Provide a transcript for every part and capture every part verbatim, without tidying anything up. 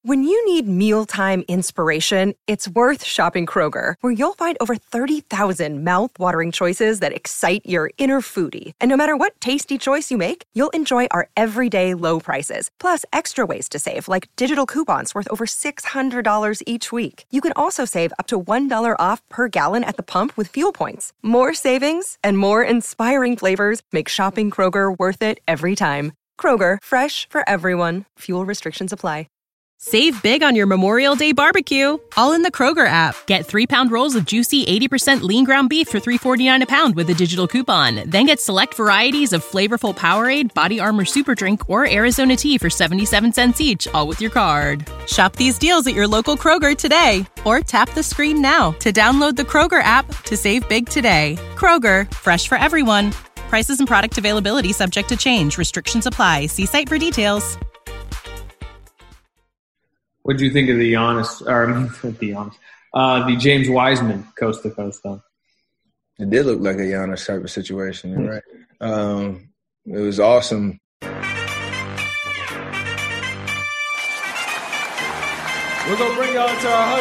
When you need mealtime inspiration, it's worth shopping Kroger, where you'll find over thirty thousand mouth-watering choices that excite your inner foodie. And no matter what tasty choice you make, you'll enjoy our everyday low prices, plus extra ways to save, like digital coupons worth over six hundred dollars each week. You can also save up to one dollar off per gallon at the pump with fuel points. More savings and more inspiring flavors make shopping Kroger worth it every time. Kroger, fresh for everyone. Fuel restrictions apply. Save big on your Memorial Day barbecue, all in the Kroger app. Get three-pound rolls of juicy eighty percent lean ground beef for three dollars and forty-nine cents a pound with a digital coupon. Then get select varieties of flavorful Powerade, Body Armor Super Drink, or Arizona tea for seventy-seven cents each, all with your card. Shop these deals at your local Kroger today, or tap the screen now to download the Kroger app to save big today. Kroger, fresh for everyone. Prices and product availability subject to change. Restrictions apply. See site for details. What do you think of the Giannis, or the Giannis, uh, the James Wiseman coast to coast though? It did look like a Giannis type of situation. You're right. Um, it was awesome. We're gonna bring y'all into our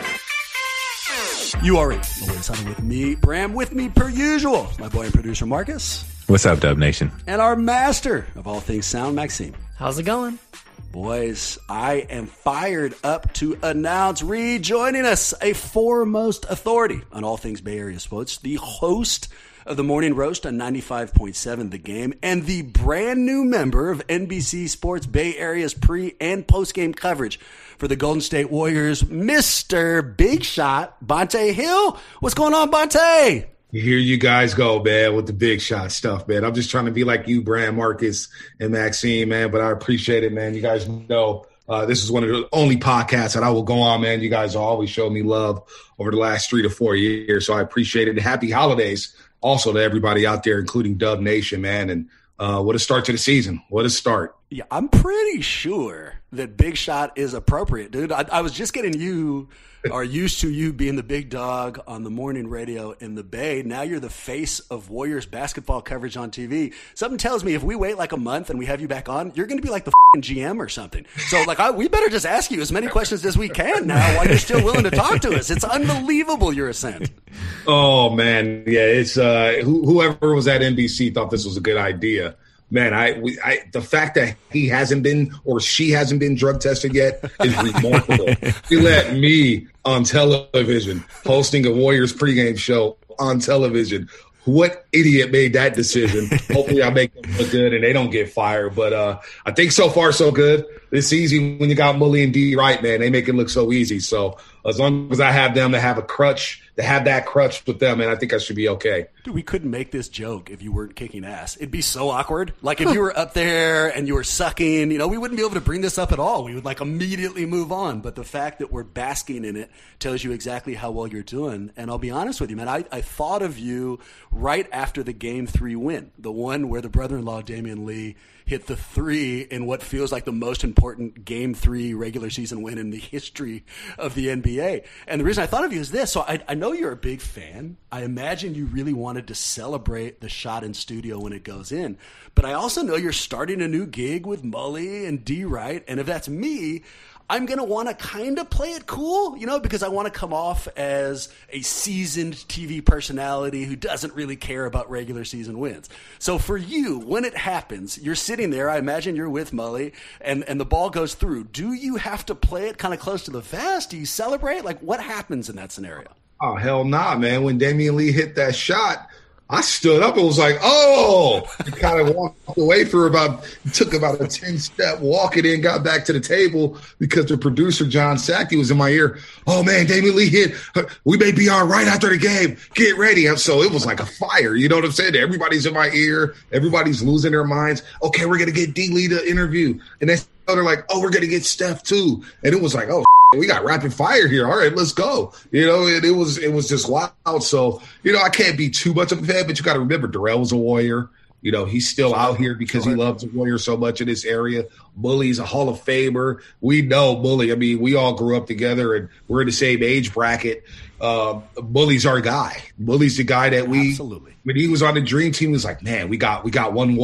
huddle. You are in the latest huddle with me, Bram. With me per usual, my boy and producer Marcus. What's up, Dub Nation? And our master of all things sound, Maxime. How's it going? Boys, I am fired up to announce rejoining us, a foremost authority on all things Bay Area sports, the host of the Morning Roast on ninety-five point seven The Game, and the brand new member of N B C Sports Bay Area's pre- and post-game coverage for the Golden State Warriors, Mister Big Shot, Bonta Hill. What's going on, Bonta? Here you guys go, man, with the big shot stuff, man. I'm just trying to be like you, Bram, Marcus, and Maxime, man, but I appreciate it, man. You guys know uh, this is one of the only podcasts that I will go on, man. You guys always show me love over the last three to four years, so I appreciate it. Happy holidays also to everybody out there, including Dub Nation, man, and uh, what a start to the season. What a start. Yeah, I'm pretty sure that Big Shot is appropriate, dude. I, I was just getting you – are used to you being the big dog on the morning radio in the Bay. Now you're the face of Warriors basketball coverage on T V. Something tells me if we wait like a month and we have you back on, you're going to be like the f***ing G M or something. So like, I, we better just ask you as many questions as we can now while you're still willing to talk to us. It's unbelievable your ascent. Oh, man. Yeah, it's uh, wh- whoever was at N B C thought this was a good idea. Man, I, we, I, the fact that he hasn't been or she hasn't been drug tested yet is remarkable. He let me on television hosting a Warriors pregame show on television. What idiot made that decision? Hopefully I make them look good and they don't get fired. But uh, I think so far so good. It's easy when you got Mully and D right, man. They make it look so easy. So as long as I have them to have a crutch, to have that crutch with them, and I think I should be okay. Dude, we couldn't make this joke if you weren't kicking ass. It'd be so awkward. Like if you were up there and you were sucking, you know, we wouldn't be able to bring this up at all. We would like immediately move on. But the fact that we're basking in it tells you exactly how well you're doing. And I'll be honest with you, man, I, I thought of you right after the game three win, the one where the brother-in-law Damian Lee hit the three in what feels like the most important game three regular season win in the history of the N B A. And the reason I thought of you is this. So I, I know you're a big fan. I imagine you really wanted to celebrate the shot in studio when it goes in. But I also know you're starting a new gig with Mully and D Wright. And if that's me, I'm going to want to kind of play it cool, you know, because I want to come off as a seasoned T V personality who doesn't really care about regular season wins. So for you, when it happens, you're sitting there, I imagine you're with Mully, and, and the ball goes through. Do you have to play it kind of close to the vest? Do you celebrate? Like, what happens in that scenario? Oh, hell nah, man. When Damian Lee hit that shot, I stood up and was like, oh, he kind of walked away for about, took about a ten-step walk and then got back to the table because the producer, John Sackey, was in my ear. Oh, man, Damian Lee hit. We may be on right after the game. Get ready. And so it was like a fire. You know what I'm saying? Everybody's in my ear. Everybody's losing their minds. Okay, we're going to get D. Lee to interview. And then they're like, oh, we're going to get Steph too. And it was like, oh, we got rapid fire here. All right, let's go. You know, it, it was it was just wild. So, you know, I can't be too much of a fan, but you got to remember Darrell was a Warrior. You know, he's still out here because he loves the Warriors so much in this area. Mully's a Hall of Famer. We know Mully. I mean, we all grew up together and we're in the same age bracket. Uh, Mully's our guy. Mully's the guy that we, Absolutely. when he was on the Dream Team, he was like, man, we got we got one Warrior.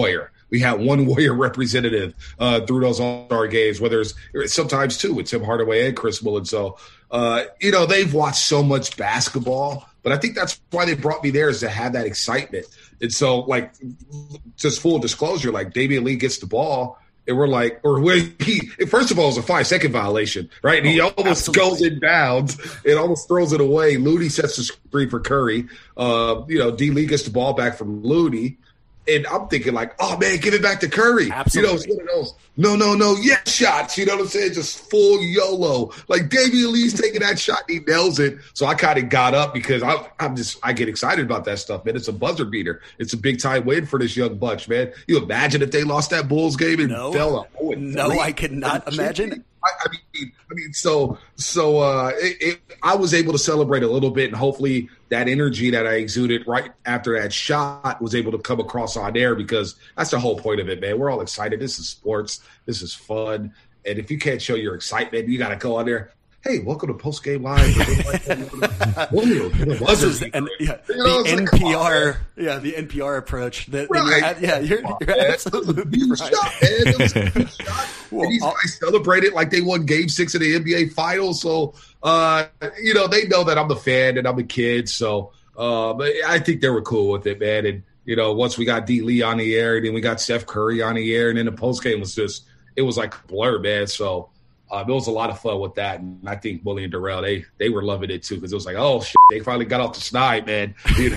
we had one Warrior representative uh, through those All-Star games, whether it's sometimes two with Tim Hardaway and Chris Mullin. So, uh, you know, they've watched so much basketball, but I think that's why they brought me there, is to have that excitement. And so, like, just full disclosure, like Damian Lee gets the ball, and we're like, or when he, first of all, it was a five-second violation, right? And he oh, almost absolutely. goes in bounds and almost throws it away. Looney sets the screen for Curry. Uh, you know, D. Lee gets the ball back from Looney. And I'm thinking like, oh, man, give it back to Curry. Absolutely. You know, it's one of those, no, no, no, yes shots. You know what I'm saying? Just full YOLO. Like Damian Lee's taking that shot and he nails it. So I kind of got up because I, I'm just, I get excited about that stuff, man. It's a buzzer beater. It's a big time win for this young bunch, man. You imagine if they lost that Bulls game and no, fell up. Oh, no, I could not imagine. I, I mean, I mean, so, so uh, it, it, I was able to celebrate a little bit, and hopefully that energy that I exuded right after that shot was able to come across on air, because that's the whole point of it, man. We're all excited. This is sports. This is fun. And if you can't show your excitement, you got to go on there. Hey, welcome to Post Game Live. This is an, yeah, the N P R, yeah, the N P R approach. That, right. you're at, yeah, you're, you're absolutely right. Shot, man. It was a good shot. Well, and these I'll, guys celebrated like they won Game Six of the N B A Finals. So, uh, you know, they know that I'm a fan and I'm a kid. So, uh, but I think they were cool with it, man. And you know, once we got D. Lee on the air, and then we got Steph Curry on the air, and then the post game was just, it was like a blur, man. So. Uh, it was a lot of fun with that, and I think Willie and Darrell, they they were loving it too, because it was like, oh shit, they finally got off the snide, man. You know?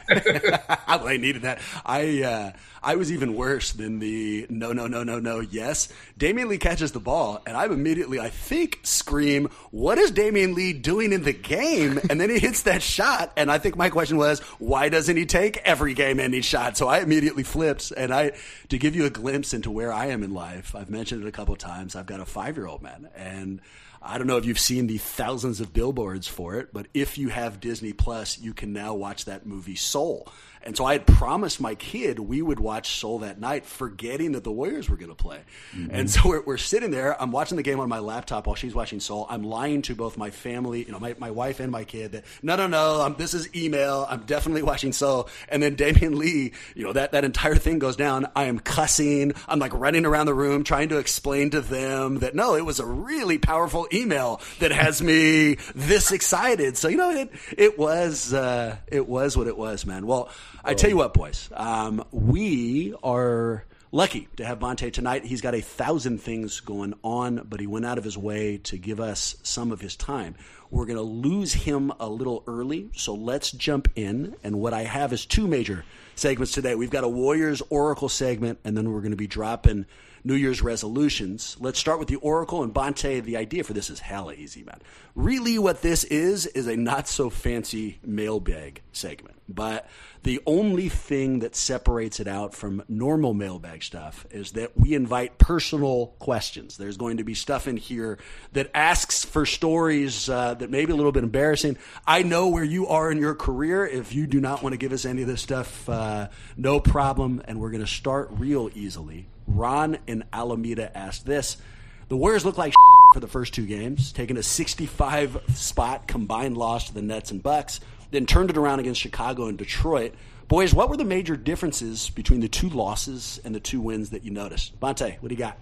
Well, I needed that. I uh, I was even worse than the no, no, no, no, no, yes. Damian Lee catches the ball, and I'm immediately, I think, scream, what is Damian Lee doing in the game? And then he hits that shot, and I think my question was, why doesn't he take every game-ending shot? So I immediately flipped, and I, to give you a glimpse into where I am in life, I've mentioned it a couple of times, I've got a five-year-old, man, and I don't know if you've seen the thousands of billboards for it, but if you have Disney Plus, you can now watch that movie Soul. And so I had promised my kid we would watch Soul that night, forgetting that the Warriors were going to play. Mm-hmm. And so we're, we're sitting there. I'm watching the game on my laptop while she's watching Soul. I'm lying to both my family, you know, my, my wife and my kid that, no, no, no, I'm, this is email. I'm definitely watching Soul. And then Damian Lee, you know, that, that entire thing goes down. I am cussing. I'm like running around the room trying to explain to them that, no, it was a really powerful email that has me this excited. So, you know, it, it was, uh, it was what it was, man. Well, I tell you what, boys, um, we are lucky to have Bonta tonight. He's got a thousand things going on, but he went out of his way to give us some of his time. We're going to lose him a little early, so let's jump in. And what I have is two major segments today. We've got a Warriors Oracle segment, and then we're going to be dropping New Year's resolutions. Let's start with the Oracle. And Bonta, the idea for this is hella easy, man. Really what this is is a not-so-fancy mailbag segment. But the only thing that separates it out from normal mailbag stuff is that we invite personal questions. There's going to be stuff in here that asks for stories uh, that may be a little bit embarrassing. I know where you are in your career. If you do not want to give us any of this stuff, uh, no problem. And we're going to start real easily. Ron in Alameda asked this. The Warriors look like for the first two games, taking a sixty-five spot combined loss to the Nets and Bucks, then turned it around against Chicago and Detroit. Boys, what were the major differences between the two losses and the two wins that you noticed? Bonta, what do you got?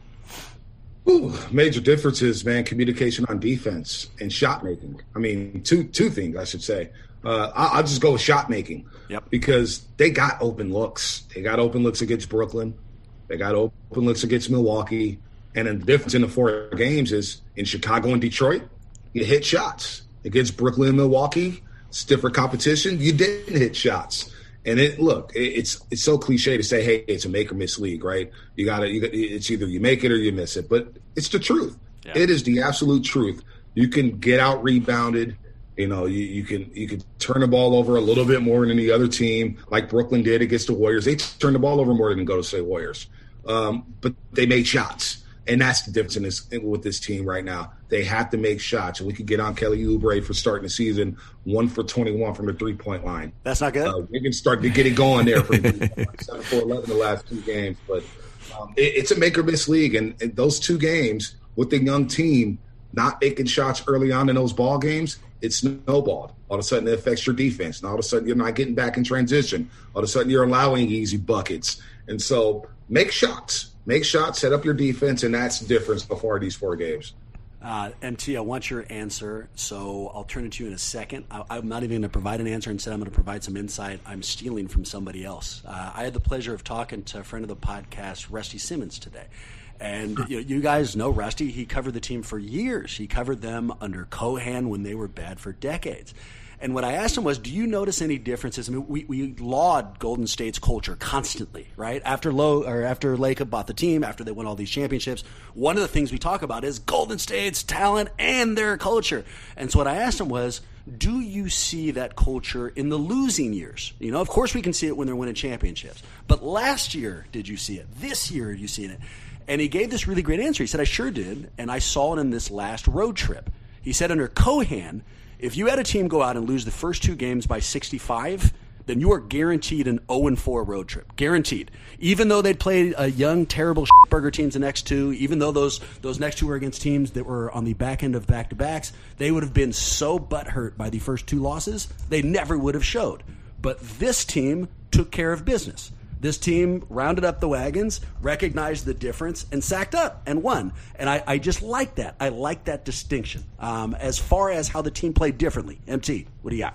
Ooh, major differences, man. Communication on defense and shot making. I mean, two two things, I should say. Uh, I, I'll just go with shot making. Yep. Because they got open looks. They got open looks against Brooklyn. They got open looks against Milwaukee. And then the difference in the four games is in Chicago and Detroit, you hit shots. Against Brooklyn and Milwaukee, it's different competition. You didn't hit shots. And it look, it, it's it's so cliche to say, hey, it's a make or miss league, right? You got to, you, it's either you make it or you miss it. But it's the truth. Yeah. It is the absolute truth. You can get out rebounded. You know, you, you can you can turn the ball over a little bit more than the other team, like Brooklyn did against the Warriors. They turned the ball over more than Golden State Warriors, um, but they made shots, and that's the difference in this with this team right now. They have to make shots, and we could get on Kelly Oubre for starting the season one for twenty-one from the three point line. That's not good. Uh, we can start to get it going there for like seven for eleven the last two games, but um, it, it's a make or miss league, and, and those two games with the young team not making shots early on in those ball games. It snowballed. All of a sudden, it affects your defense. And all of a sudden, you're not getting back in transition. All of a sudden, you're allowing easy buckets. And so make shots. Make shots, set up your defense, and that's the difference before these four games. Uh, M T, I want your answer, so I'll turn it to you in a second. I, I'm not even going to provide an answer. Instead, I'm going to provide some insight I'm stealing from somebody else. Uh, I had the pleasure of talking to a friend of the podcast, Rusty Simmons, today. And you, know, you guys know Rusty. He covered the team for years. He covered them under Cohan when they were bad for decades. And what I asked him was, do you notice any differences? I mean, we, we laud Golden State's culture constantly, right? After Low or after Laker bought the team, after they won all these championships, one of the things we talk about is Golden State's talent and their culture. And so what I asked him was, do you see that culture in the losing years? You know, of course we can see it when they're winning championships. But last year, did you see it? This year, are you seeing it? And he gave this really great answer. He said, I sure did, and I saw it in this last road trip. He said under Cohan, if you had a team go out and lose the first two games by sixty-five, then you are guaranteed an oh and four road trip. Guaranteed. Even though they'd played a young, terrible shitburger teams the next two, even though those those next two were against teams that were on the back end of back-to-backs, they would have been so butthurt by the first two losses, they never would have showed. But this team took care of business. This team rounded up the wagons, recognized the difference, and sacked up and won. And I, I just like that. I like that distinction. Um, as far as how the team played differently, M T, what do you got?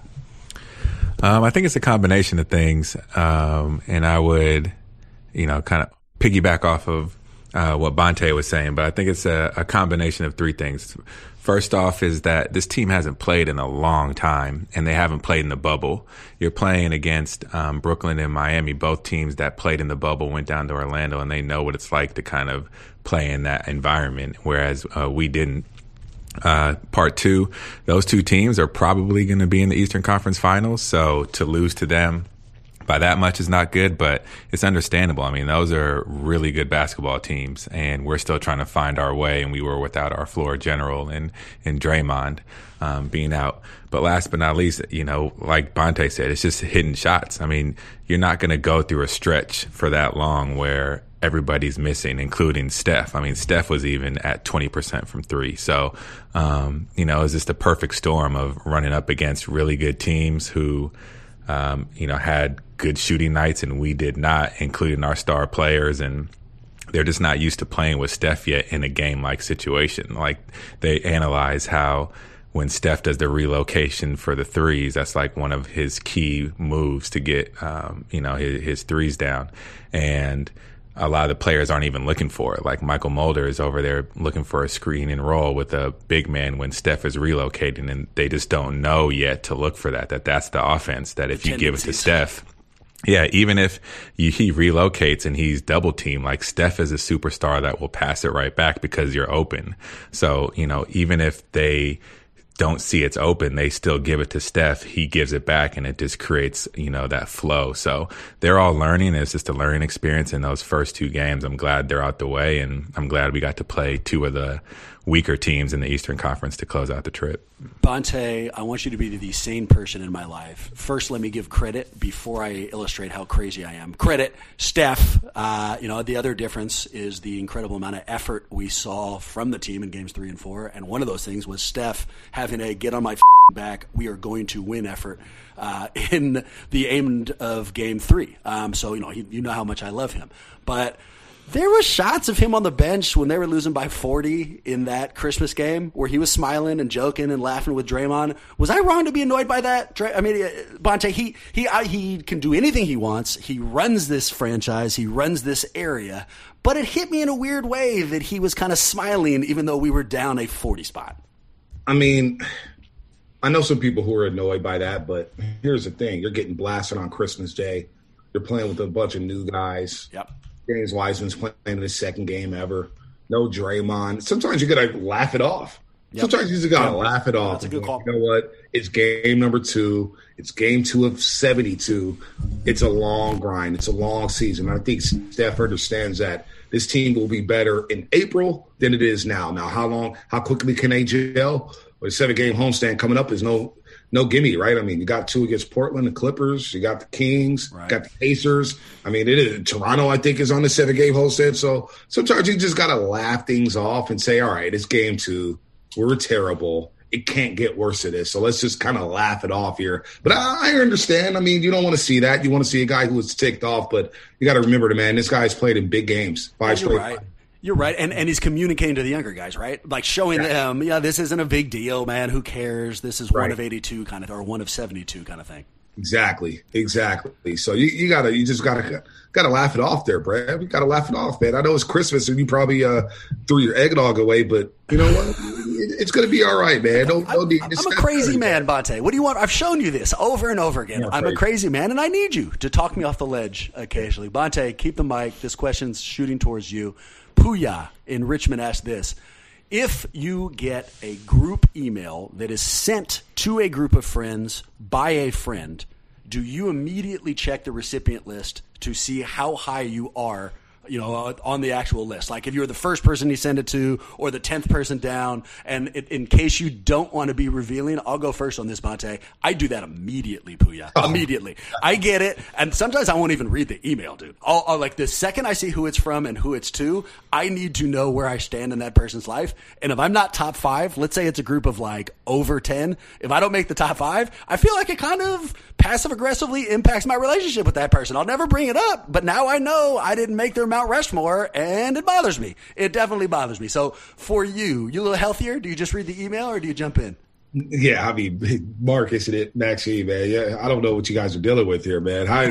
Um, I think it's a combination of things. Um, and I would, you know, kind of piggyback off of uh, what Bonte was saying, but I think it's a, a combination of three things. First off is that this team hasn't played in a long time, and they haven't played in the bubble. You're playing against um, Brooklyn and Miami, both teams that played in the bubble, went down to Orlando, and they know what it's like to kind of play in that environment, whereas uh, we didn't. Uh, part two, those two teams are probably going to be in the Eastern Conference Finals, so to lose to them by that much is not good, but it's understandable. I mean, those are really good basketball teams, and we're still trying to find our way, and we were without our floor general and, and Draymond um, being out. But last but not least, you know, like Bonte said, it's just hitting shots. I mean, you're not going to go through a stretch for that long where everybody's missing, including Steph. I mean, Steph was even at twenty percent from three. So, um, you know, it's just a perfect storm of running up against really good teams who, um, you know, had good shooting nights and we did not, including our star players. And they're just not used to playing with Steph yet in a game-like situation. Like, they analyze how when Steph does the relocation for the threes, that's like one of his key moves to get, um, you know, his, his threes down. And a lot of the players aren't even looking for it. Like Michael Mulder is over there looking for a screen and roll with a big man when Steph is relocating, and they just don't know yet to look for that, that that's the offense, that if you give it to Steph, yeah, even if you, he relocates and he's double teamed, like Steph is a superstar that will pass it right back because you're open. So, you know, even if they don't see it's open, they still give it to Steph. He gives it back, and it just creates, you know, that flow. So they're all learning. It's just a learning experience in those first two games. I'm glad they're out the way, and I'm glad we got to play two of the weaker teams in the Eastern Conference to close out the trip. Bonte, I want you to be the sane person in my life. First, let me give credit before I illustrate how crazy I am. Credit, Steph. Uh, you know, the other difference is the incredible amount of effort we saw from the team in games three and four. And one of those things was Steph having a get on my back, we are going to win effort uh, in the end of game three. Um, so, you know, he, you know how much I love him. But there were shots of him on the bench when they were losing by forty in that Christmas game where he was smiling and joking and laughing with Draymond. Was I wrong to be annoyed by that? I mean, Bonte, he he he can do anything he wants. He runs this franchise. He runs this area. But it hit me in a weird way that he was kind of smiling even though we were down a forty spot. I mean, I know some people who are annoyed by that, but here's the thing. You're getting blasted on Christmas Day. You're playing with a bunch of new guys. Yep. James Wiseman's playing his second game ever. No Draymond. Sometimes you got to laugh it off. Yep. Sometimes you just got to yep. laugh it off. That's a good call. You know what? It's game number two. It's game two of seventy-two. It's a long grind. It's a long season. I think Steph understands that this team will be better in April than it is now. Now, how long, how quickly can they gel? Well, a seven-game homestand coming up is no no gimme, right? I mean, you got two against Portland, the Clippers. You got the Kings, right. Got the Pacers. I mean, it is Toronto, I think, is on the seven-game homestand. So sometimes you just got to laugh things off and say, all right, it's game two. We're terrible. it can't get worse than this. So let's just kind of laugh it off here. But I, I understand. I mean, you don't want to see that. You want to see a guy who was ticked off. But you got to remember, man, this guy's played in big games. Five You're straight. right. You're right. And and he's communicating to the younger guys, right? Like showing yeah. them, yeah, this isn't a big deal, man. Who cares? This is right. one of eighty-two kind of, or one of seventy-two kind of thing. Exactly. Exactly. So you, you gotta, you just gotta, gotta laugh it off there, Brad. You gotta laugh it off, man. I know it's Christmas and you probably uh, threw your eggnog away, but you know what? It's gonna be all right, man. Don't, don't I'm, I'm a crazy man, Bonta. What do you want? I've shown you this over and over again. Yeah, I'm crazy. a crazy man, and I need you to talk me off the ledge occasionally. Bonta, keep the mic. This question's shooting towards you. Puya in Richmond asked this. If you get a group email that is sent to a group of friends by a friend, do you immediately check the recipient list to see how high you are, you know, on the actual list? Like if you're the first person you send it to or the tenth person down, and it, in case you don't want to be revealing, I'll go first on this, Bonta. I do that immediately, Puya. Oh. Immediately. I get it. And sometimes I won't even read the email, dude. I'll, I'll, like the second I see who it's from and who it's to, I need to know where I stand in that person's life. And if I'm not top five, let's say it's a group of like over ten, if I don't make the top five, I feel like it kind of passive aggressively impacts my relationship with that person. I'll never bring it up, but now I know I didn't make their Mount Rushmore, and it bothers me. It definitely bothers me. So for you, you a little healthier? Do you just read the email or do you jump in? Yeah, I mean, Marcus and it, Maxime, man. Yeah, I don't know what you guys are dealing with here, man. I,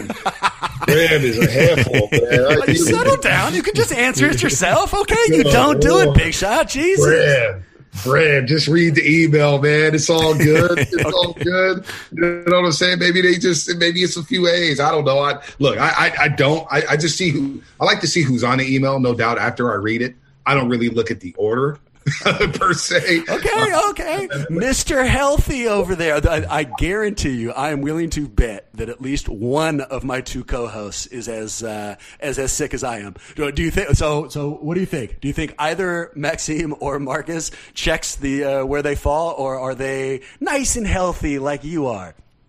Brad is a handful, man. I, you settle down. You can just answer it yourself. Okay, you don't do it, Big Shot. Jesus. Brad. Brad, just read the email, man. It's all good. It's all good. You know what I'm saying? Maybe they just, maybe it's a few A's. I don't know. I look, I, I, I don't. I, I just see who. I like to see who's on the email, no doubt. After I read it, I don't really look at the order per se. Okay, okay, Mister Healthy over there. I, I guarantee you, I am willing to bet that at least one of my two co-hosts is as uh, as as sick as I am. Do, do you think so? So, what do you think? Do you think either Maxime or Marcus checks the uh, where they fall, or are they nice and healthy like you are?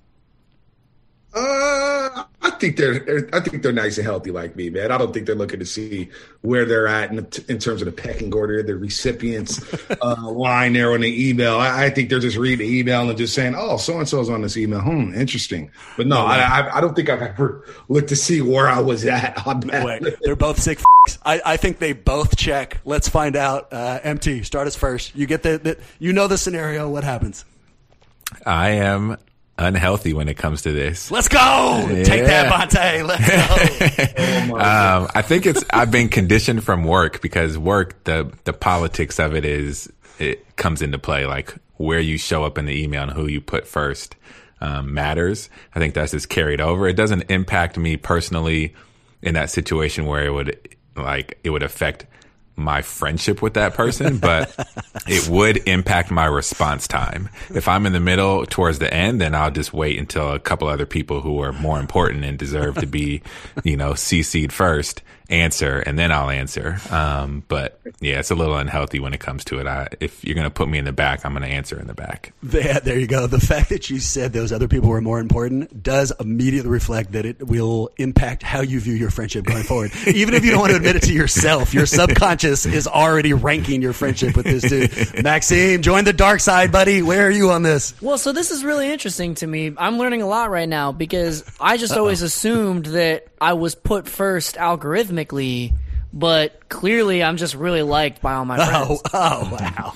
Uh, I think they're, I think they're nice and healthy like me, man. I don't think they're looking to see where they're at in, in terms of the pecking order, the recipients uh, line there on the email. I, I think they're just reading the email and just saying, "Oh, so and so's on this email. Hmm, interesting." But no, I, I, I don't think I've ever looked to see where I was at on that. Wait, they're both sick. F- I, I think they both check. Let's find out. Uh, M T, start us first. You get the, the, you know the scenario. What happens? I am unhealthy when it comes to this. Let's go. Yeah. Take that, Bonta. Let's go. oh um, I think it's, I've been conditioned from work, because work, the, the politics of it is, it comes into play. Like where you show up in the email and who you put first um, matters. I think that's just carried over. It doesn't impact me personally in that situation where it would, like, it would affect my friendship with that person, but it would impact my response time. If I'm in the middle towards the end, then I'll just wait until a couple other people who are more important and deserve to be, you know, C C'd first answer, and then I'll answer. Um, but yeah, it's a little unhealthy when it comes to it. I, if you're going to put me in the back, I'm going to answer in the back. Yeah, there you go. The fact that you said those other people were more important does immediately reflect that it will impact how you view your friendship going forward. Even if you don't want to admit it to yourself, your subconscious is already ranking your friendship with this dude. Maxime, join the dark side, buddy. Where are you on this? Well, so this is really interesting to me. I'm learning a lot right now, because I just Uh-oh. always assumed that I was put first algorithmically, but clearly I'm just really liked by all my friends. Oh, oh wow.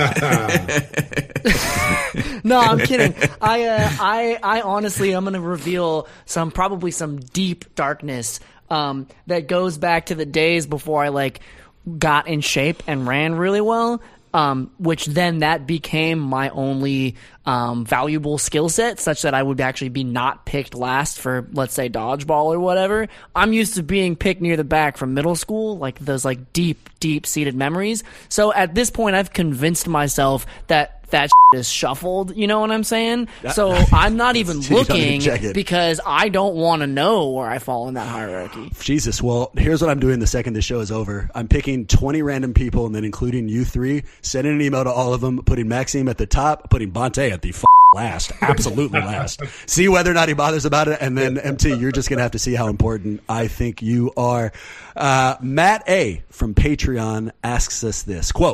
No, I'm kidding. I, uh, I, I honestly, I'm going to reveal some, probably some deep darkness um, that goes back to the days before I, like, got in shape and ran really well. Um, which then that became my only um, valuable skill set, such that I would actually be not picked last for, let's say, dodgeball or whatever. I'm used to being picked near the back from middle school, like those like deep, deep-seated memories. So at this point, I've convinced myself that that shit is shuffled, you know what I'm saying? So I'm not even looking, because I don't want to know where I fall in that hierarchy. Jesus, well, here's what I'm doing the second this show is over. I'm picking twenty random people, and then including you three, sending an email to all of them, putting Maxime at the top, putting Bonta at the f- last, absolutely last. See whether or not he bothers about it, and then M T, you're just going to have to see how important I think you are. Uh, Matt A. from Patreon asks us this, quote,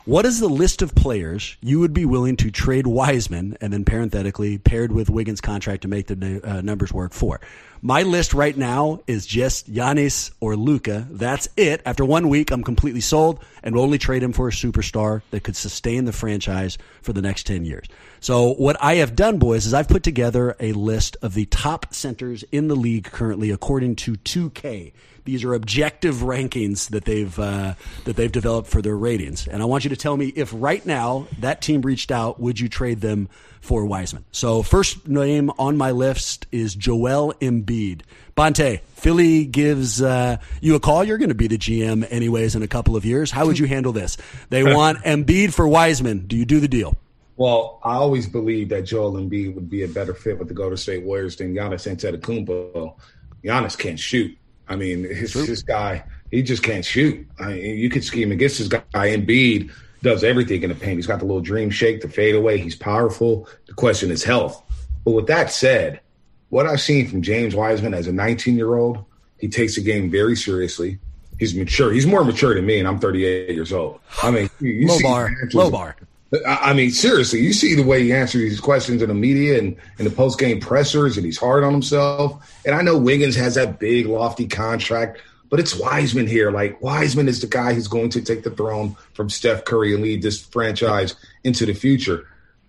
What is the list of players you would be willing to trade Wiseman, and then parenthetically paired with Wiggins' contract to make the uh, numbers work for? My list right now is just Giannis or Luka. That's it. After one week, I'm completely sold and will only trade him for a superstar that could sustain the franchise for the next ten years. So what I have done, boys, is I've put together a list of the top centers in the league currently according to two K. These are objective rankings that they've uh, that they've developed for their ratings. And I want you to tell me if right now that team reached out, would you trade them for Wiseman? So first name on my list is Joel Embiid. Bonte, Philly gives uh, you a call. You're going to be the G M anyways in a couple of years. How would you handle this? They want Embiid for Wiseman. Do you do the deal? Well, I always believed that Joel Embiid would be a better fit with the Golden State Warriors than Giannis Antetokounmpo. Giannis can't shoot. I mean, his, this guy, he just can't shoot. I mean, you could scheme against this guy. Embiid does everything in the paint. He's got the little dream shake, the fadeaway. He's powerful. The question is health. But with that said, what I've seen from James Wiseman as a nineteen-year-old, he takes the game very seriously. He's mature. He's more mature than me, and I'm thirty-eight years old. I mean, you, you low see bar, low bar. I mean, seriously, you see the way he answers these questions in the media and in the post-game pressers, and he's hard on himself. And I know Wiggins has that big, lofty contract, but it's Wiseman here. Like, Wiseman is the guy who's going to take the throne from Steph Curry and lead this franchise into the future.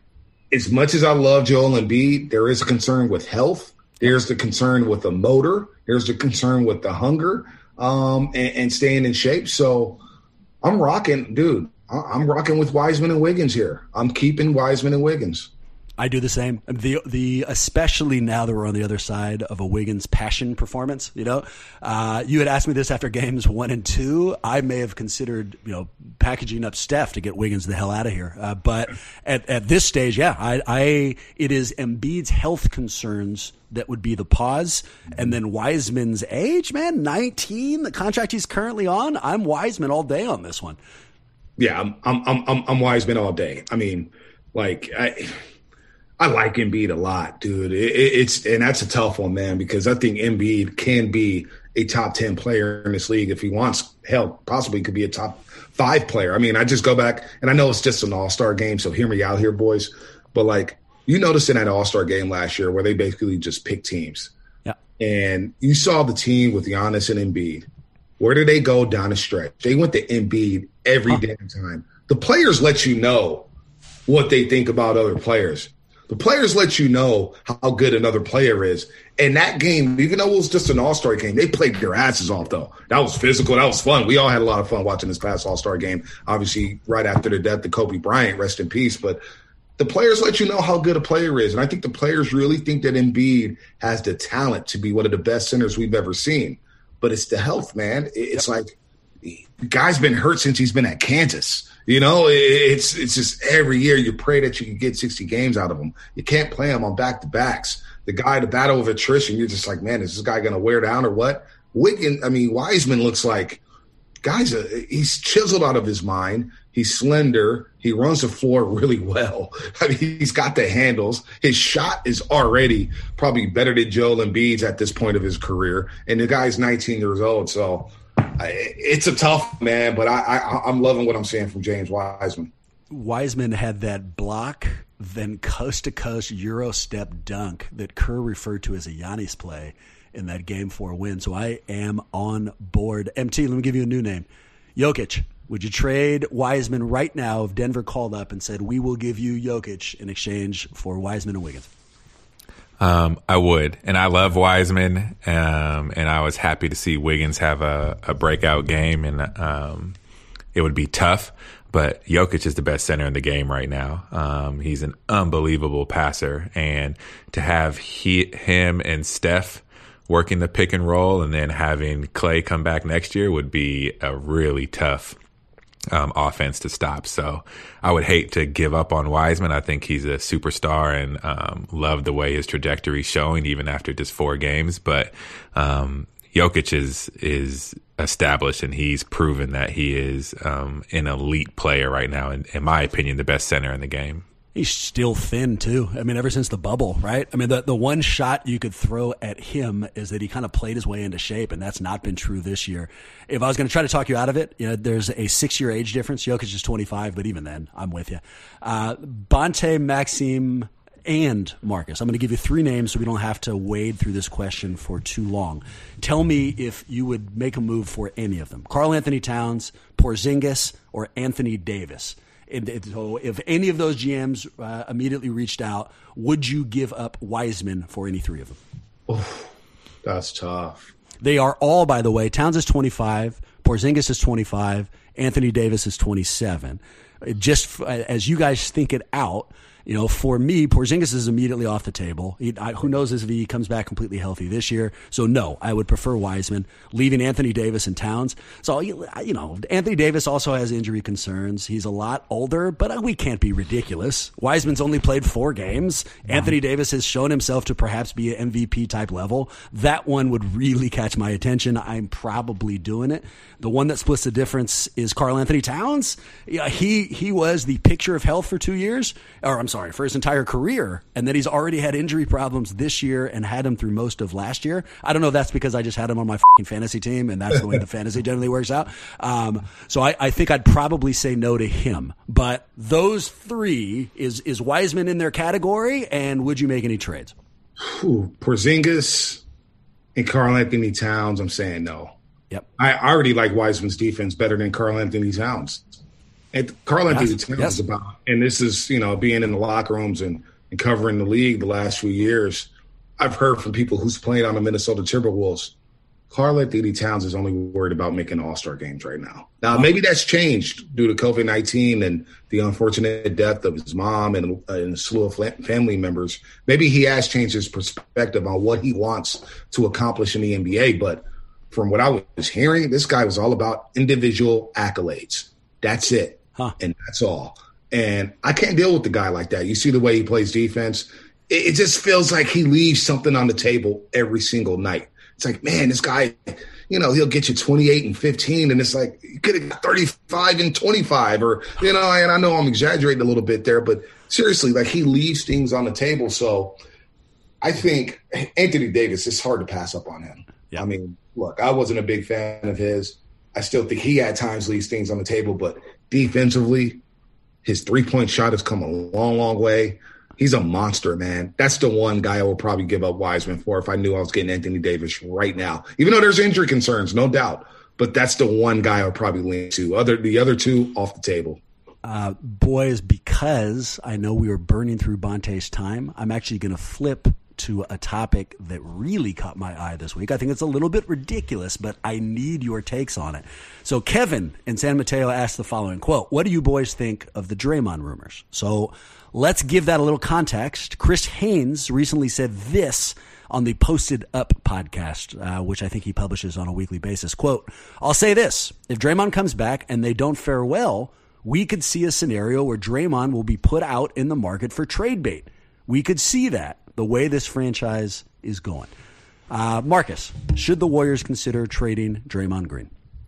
As much as I love Joel Embiid, there is a concern with health. There's the concern with the motor. There's the concern with the hunger um, and, and staying in shape. So I'm rocking, dude. I'm rocking with Wiseman and Wiggins here. I'm keeping Wiseman and Wiggins. I do the same. The the especially now that we're on the other side of a Wiggins passion performance. You know, uh, you had asked me this after games one and two. I may have considered you know packaging up Steph to get Wiggins the hell out of here. Uh, but at at this stage, yeah, I, I it is Embiid's health concerns that would be the pause, and then Wiseman's age. Man, nineteen, the contract he's currently on. I'm Wiseman all day on this one. Yeah, I'm I'm I'm I'm Wiseman all day. I mean, like I I like Embiid a lot, dude. It, it's and that's a tough one, man, because I think Embiid can be a top ten player in this league if he wants. Hell, possibly could be a top five player. I mean, I just go back and I know it's just an All-Star game, so hear me out here, boys. But like you noticed in that All-Star game last year where they basically just picked teams. Yeah. And you saw the team with Giannis and Embiid. Where did they go down the stretch? They went to Embiid every huh. damn time. The players let you know what they think about other players. The players let you know how good another player is. And that game, even though it was just an all-star game, they played their asses off, though. That was physical. That was fun. We all had a lot of fun watching this past all-star game, obviously right after the death of Kobe Bryant, rest in peace. But the players let you know how good a player is. And I think the players really think that Embiid has the talent to be one of the best centers we've ever seen. But it's the health, man. It's yep. like the guy's been hurt since he's been at Kansas. You know, it's it's just every year you pray that you can get sixty games out of him. You can't play him on back-to-backs. The guy, the battle of attrition, you're just like, man, is this guy going to wear down or what? Wiggins, I mean, Wiseman looks like, guys, uh, he's chiseled out of his mind. He's slender. He runs the floor really well. I mean, he's got the handles. His shot is already probably better than Joel Embiid's at this point of his career. And the guy's nineteen years old. So I, it's a tough, man, but I, I, I'm loving what I'm seeing from James Wiseman. Wiseman had that block, then coast-to-coast Euro step dunk that Kerr referred to as a Giannis play in that game four win. So I am on board. M T, let me give you a new name. Jokic. Would you trade Wiseman right now if Denver called up and said, we will give you Jokic in exchange for Wiseman and Wiggins? Um, I would. And I love Wiseman. Um, and I was happy to see Wiggins have a, a breakout game. And um, it would be tough. But Jokic is the best center in the game right now. Um, he's an unbelievable passer. And to have he, him and Steph working the pick and roll and then having Clay come back next year would be a really tough Um, offense to stop. So I would hate to give up on Wiseman. I think he's a superstar and um, love the way his trajectory is showing even after just four games. But um, Jokic is is established and he's proven that he is um, an elite player right now. And in my opinion, the best center in the game. He's still thin, too. I mean, ever since the bubble, right? I mean, the, the one shot you could throw at him is that he kind of played his way into shape, and that's not been true this year. If I was going to try to talk you out of it, you know, there's a six-year age difference. Jokic is twenty-five, but even then, I'm with you. Uh, Bonta, Maxime, and Marcus. I'm going to give you three names so we don't have to wade through this question for too long. Tell me if you would make a move for any of them. Karl Anthony Towns, Porzingis, or Anthony Davis. And so if any of those G Ms uh, immediately reached out, would you give up Wiseman for any three of them? Oh, that's tough. They are all, by the way, Towns is twenty-five, Porzingis is twenty-five, Anthony Davis is twenty-seven. Just as you guys think it out, you know, for me, Porzingis is immediately off the table. He, I, who knows if he comes back completely healthy this year. So, no, I would prefer Wiseman, leaving Anthony Davis and Towns. So, you know, Anthony Davis also has injury concerns. He's a lot older, but we can't be ridiculous. Wiseman's only played four games. Wow. Anthony Davis has shown himself to perhaps be an M V P type level. That one would really catch my attention. I'm probably doing it. The one that splits the difference is Karl Anthony Towns. Yeah, he, he was the picture of health for two years, or I'm sorry, for his entire career, and that he's already had injury problems this year and had him through most of last year. I don't know if that's because I just had him on my f***ing fantasy team, and that's the way the fantasy generally works out. Um, so I, I think I'd probably say no to him. But those three, is is Wiseman in their category, and would you make any trades? Whew, Porzingis and Karl Anthony Towns, I'm saying no. Yep. I already like Wiseman's defense better than Karl Anthony Towns. And Karl Anthony yes. Towns yes. is about, and this is, you know, being in the locker rooms and, and covering the league the last few years. I've heard from people who's playing on the Minnesota Timberwolves, Karl Anthony Towns is only worried about making All-Star games right now. Now, maybe that's changed due to COVID nineteen and the unfortunate death of his mom and, uh, and a slew of family members. Maybe he has changed his perspective on what he wants to accomplish in the N B A. But from what I was hearing, this guy was all about individual accolades. That's it. Huh. And that's all. And I can't deal with the guy like that. You see the way he plays defense. It, it just feels like he leaves something on the table every single night. It's like, man, this guy, you know, he'll get you twenty-eight and fifteen, and it's like, you could have got thirty-five and twenty-five, or, you know, and I know I'm exaggerating a little bit there, but seriously, like, he leaves things on the table. So I think Anthony Davis, it's hard to pass up on him. Yeah. I mean, look, I wasn't a big fan of his. I still think he at times leaves things on the table, but defensively, his three-point shot has come a long, long way. He's a monster, man. That's the one guy I would probably give up Wiseman for if I knew I was getting Anthony Davis right now. Even though there's injury concerns, no doubt. But that's the one guy I would probably lean to. Other The other two, off the table. Uh, boys, because I know we were burning through Bonta's time, I'm actually going to flip to a topic that really caught my eye this week. I think it's a little bit ridiculous, but I need your takes on it. So Kevin in San Mateo asked the following, quote, what do you boys think of the Draymond rumors? So let's give that a little context. Chris Haynes recently said this on the Posted Up podcast, uh, which I think he publishes on a weekly basis. Quote, I'll say this, if Draymond comes back and they don't fare well, we could see a scenario where Draymond will be put out in the market for trade bait. We could see that the way this franchise is going. Uh, Marcus, should the Warriors consider trading Draymond Green?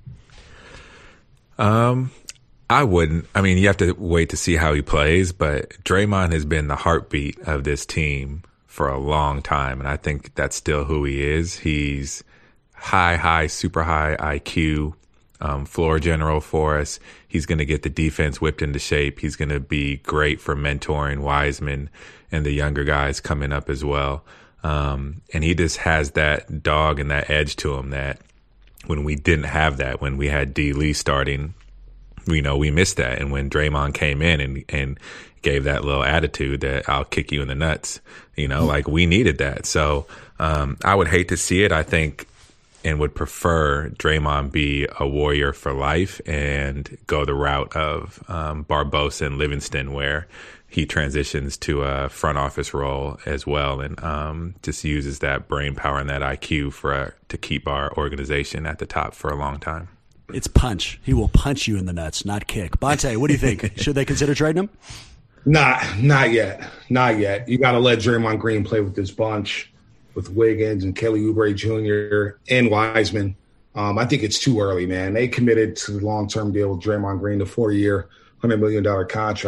Um, I wouldn't. I mean, you have to wait to see how he plays, but Draymond has been the heartbeat of this team for a long time, and I think that's still who he is. He's high, high, super high I Q, um, floor general for us. He's going to get the defense whipped into shape. He's going to be great for mentoring Wiseman and the younger guys coming up as well. Um, and he just has that dog and that edge to him that when we didn't have that, when we had D. Lee starting, you know, we missed that. And when Draymond came in and, and gave that little attitude that I'll kick you in the nuts, you know, like we needed that. So um, I would hate to see it. I think and would prefer Draymond be a Warrior for life and go the route of um, Barbosa and Livingston, where he transitions to a front office role as well, and um, just uses that brain power and that I Q for uh, to keep our organization at the top for a long time. It's punch. He will punch you in the nuts, not kick. Bonta, what do you think? Should they consider trading him? Not, not yet. Not yet. You got to let Draymond Green play with this bunch, with Wiggins and Kelly Oubre Junior and Wiseman. Um, I think it's too early, man. They committed to the long-term deal with Draymond Green, the four-year, one hundred million dollars contract.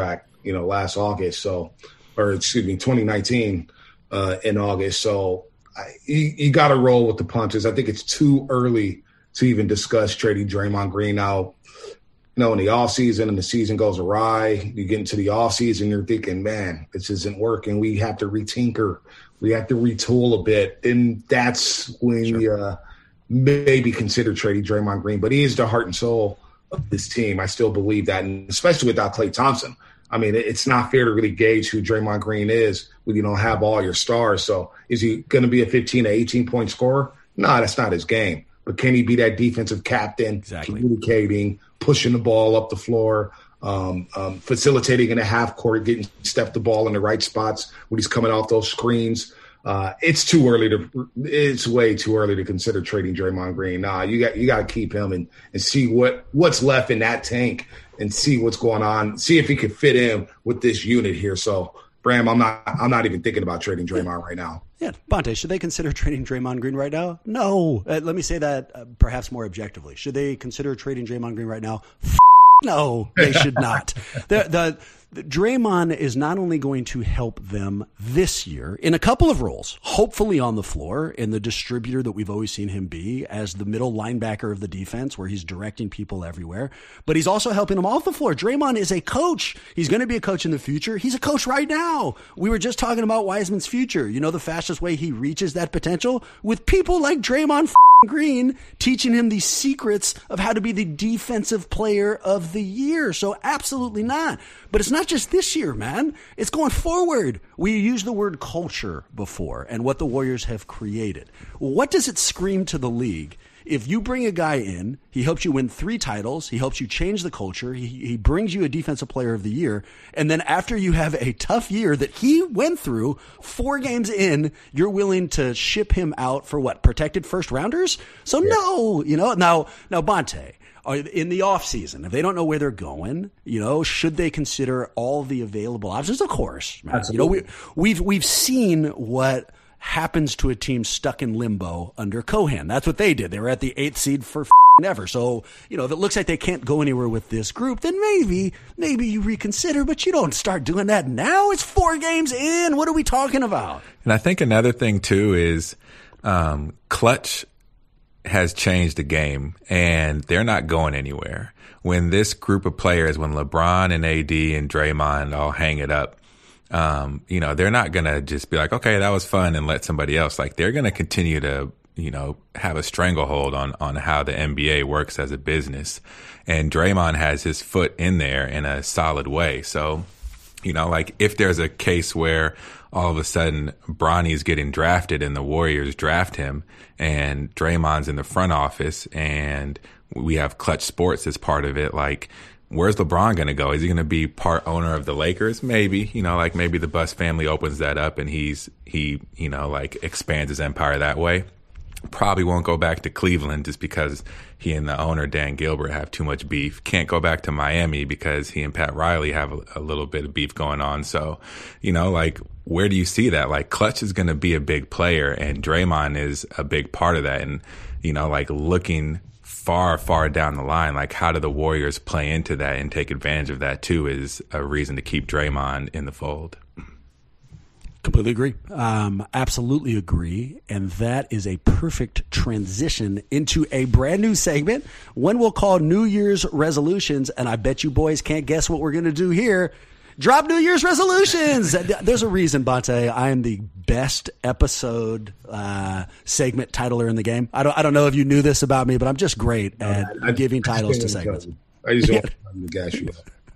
you know, last August. So, or excuse me, twenty nineteen uh, in August. So I, you, you got to roll with the punches. I think it's too early to even discuss trading Draymond Green now. You know, in the offseason and the season goes awry, you get into the offseason, you're thinking, man, this isn't working. We have to retinker. We have to retool a bit. And that's when sure. you uh, maybe consider trading Draymond Green. But he is the heart and soul of this team. I still believe that, and especially without Klay Thompson. I mean, it's not fair to really gauge who Draymond Green is when you don't have all your stars. So is he going to be a fifteen to eighteen-point scorer? No, that's not his game. But can he be that defensive captain, exactly. communicating, pushing the ball up the floor, um, um, facilitating in the half court, getting step the ball in the right spots when he's coming off those screens? Uh, it's too early to. It's way too early to consider trading Draymond Green. Nah, you got you got to keep him and, and see what what's left in that tank and see what's going on. See if he could fit in with this unit here. So, Bram, I'm not I'm not even thinking about trading Draymond right now. Yeah, Bonte, should they consider trading Draymond Green right now? No. Uh, let me say that uh, perhaps more objectively. Should they consider trading Draymond Green right now? F- no, they should not. the, the the Draymond is not only going to help them this year in a couple of roles, hopefully on the floor in the distributor that we've always seen him be as the middle linebacker of the defense where he's directing people everywhere, but he's also helping them off the floor. Draymond is a coach. He's going to be a coach in the future. He's a coach right now. We were just talking about Wiseman's future. You know, the fastest way he reaches that potential with people like Draymond Green teaching him the secrets of how to be the defensive player of the year. So absolutely not. But it's not just this year, man. It's going forward. We used the word culture before and what the Warriors have created. What does it scream to the league? If you bring a guy in, he helps you win three titles, he helps you change the culture, he, he brings you a defensive player of the year, and then after you have a tough year that he went through, four games in, you're willing to ship him out for what, protected first rounders? So yeah. no, you know, now, now Bonte, in the offseason, if they don't know where they're going, you know, should they consider all the available options? Of course, man. You know, we, we've, we've seen what happens to a team stuck in limbo under Cohan. That's what they did. They were at the eighth seed for ever. So, you know, if it looks like they can't go anywhere with this group, then maybe, maybe you reconsider, but you don't start doing that now. It's four games in. What are we talking about? And I think another thing too is, um, clutch has changed the game and they're not going anywhere. When this group of players, when LeBron and A D and Draymond all hang it up, um, you know, they're not going to just be like, okay, that was fun and let somebody else. Like they're going to continue to, you know, have a stranglehold on, on how the N B A works as a business. And Draymond has his foot in there in a solid way. So, you know, like if there's a case where all of a sudden Bronny's getting drafted and the Warriors draft him and Draymond's in the front office and we have Clutch Sports as part of it, like, where's LeBron going to go? Is he going to be part owner of the Lakers? Maybe, you know, like maybe the Buss family opens that up and he's, he, you know, like expands his empire that way. Probably won't go back to Cleveland just because he and the owner, Dan Gilbert, have too much beef. Can't go back to Miami because he and Pat Riley have a, a little bit of beef going on. So, you know, like, where do you see that? Like, Clutch is going to be a big player and Draymond is a big part of that. And, you know, like looking far, far down the line, like how do the Warriors play into that and take advantage of that too is a reason to keep Draymond in the fold. Completely agree. Um, absolutely agree. And that is a perfect transition into a brand new segment, one we'll call New Year's Resolutions. And I bet you boys can't guess what we're going to do here. Drop New Year's resolutions. There's a reason, Bonte, I am the best episode uh, segment titler in the game. I don't I don't know if you knew this about me, but I'm just great at I, I, giving I titles to segments. I just want to gas you up.